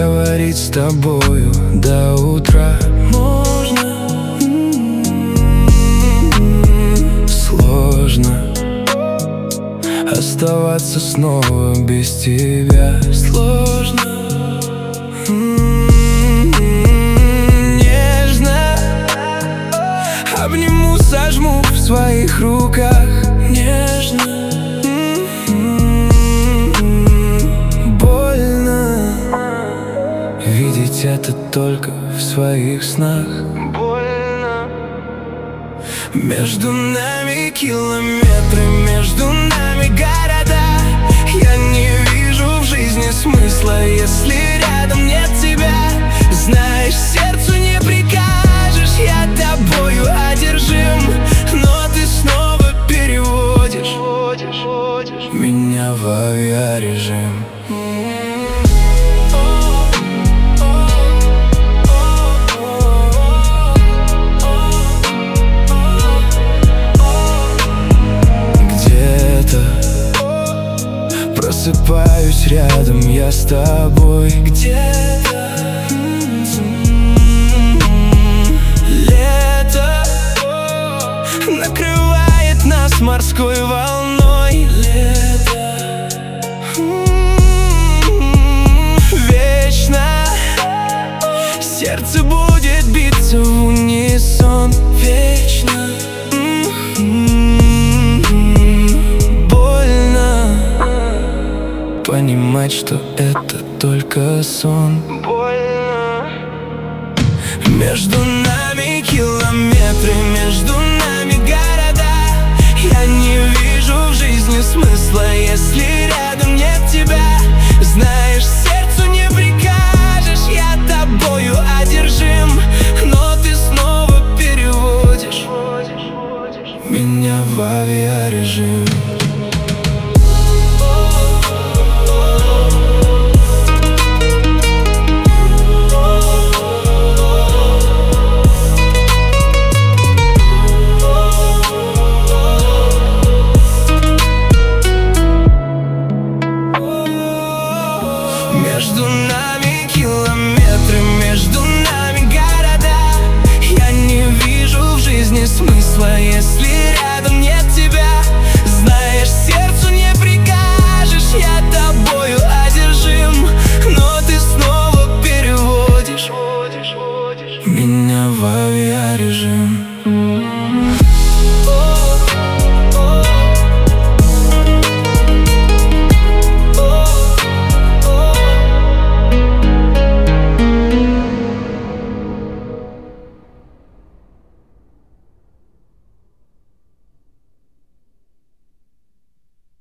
говорить с тобою до утра. Можно. Сложно оставаться снова без тебя. Сложно. Нежно обниму, сожму в своих руках. Нежно. Больно видеть это только в своих снах. Больно. Между нами километры, между нами города. Я не вижу в жизни смысла, если рядом нет тебя. Знаешь, сердцу не прикажешь, я тобою одержим. Но ты снова переводишь меня в авиарежим. Просыпаюсь рядом я с тобой. Где-то лето накрывает нас морской волной. Лето вечно сердце будет биться в унисон. Вечно. Понимать, что это только сон. Больно. Между нами километры, между нами города. Я не вижу в жизни смысла, если